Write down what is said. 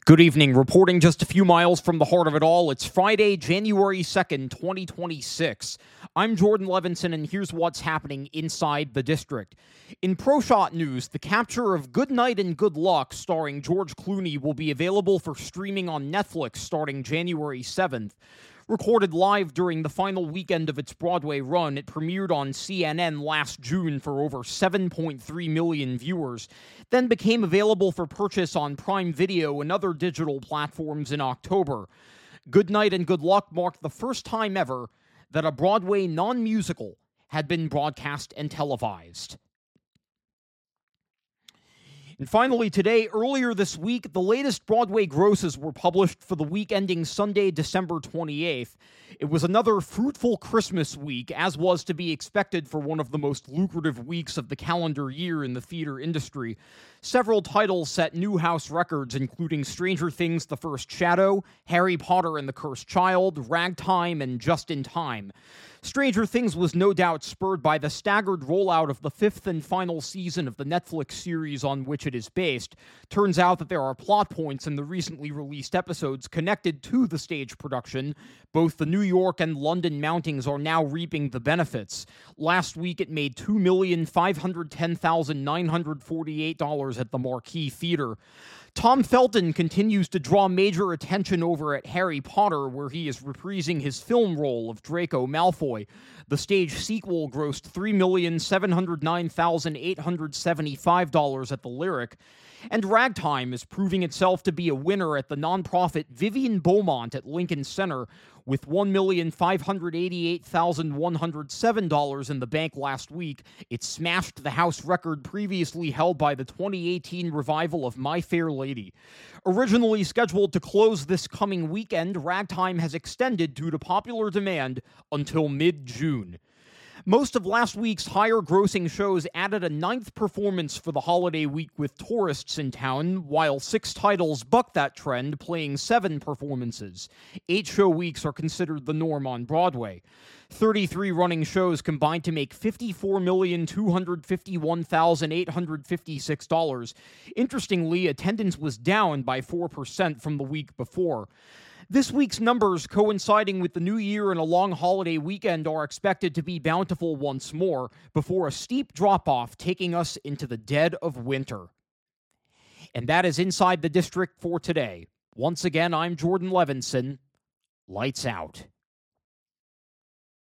Good evening. Reporting just a few miles from the heart of it all, it's Friday, January 2nd, 2026. I'm Jordan Levinson, and here's what's happening inside the district. In ProShot news, the capture of Good Night and Good Luck, starring George Clooney, will be available for streaming on Netflix starting January 7th. Recorded live during the final weekend of its Broadway run, it premiered on CNN last June for over 7.3 million viewers, then became available for purchase on Prime Video and other digital platforms in October. Good Night and Good Luck marked the first time ever that a Broadway non-musical had been broadcast and televised. And finally today, earlier this week, the latest Broadway grosses were published for the week ending Sunday, December 28th. It was another fruitful Christmas week, as was to be expected for one of the most lucrative weeks of the calendar year in the theater industry. Several titles set new house records, including Stranger Things: The First Shadow, Harry Potter and the Cursed Child, Ragtime, and Just in Time. Stranger Things was no doubt spurred by the staggered rollout of the fifth and final season of the Netflix series on which it is based. Turns out that there are plot points in the recently released episodes connected to the stage production. Both the New York and London mountings are now reaping the benefits. Last week it made $2,510,948 at the Marquis Theater. Tom Felton continues to draw major attention over at Harry Potter, where he is reprising his film role of Draco Malfoy. The stage sequel grossed $3,709,875 at the Lyric, and Ragtime is proving itself to be a winner at the nonprofit Vivian Beaumont at Lincoln Center, with $1,588,107 in the bank last week. It smashed the house record previously held by the 2018 revival of My Fair Lady. Originally scheduled to close this coming weekend, Ragtime has extended due to popular demand until mid-June. Most of last week's higher-grossing shows added a ninth performance for the holiday week with tourists in town, while 6 titles bucked that trend, playing 7 performances. 8 show weeks are considered the norm on Broadway. 33 running shows combined to make $54,251,856. Interestingly, attendance was down by 4% from the week before. This week's numbers, coinciding with the New Year and a long holiday weekend, are expected to be bountiful once more, before a steep drop-off taking us into the dead of winter. And that is Inside the District for today. Once again, I'm Jordan Levinson. Lights out.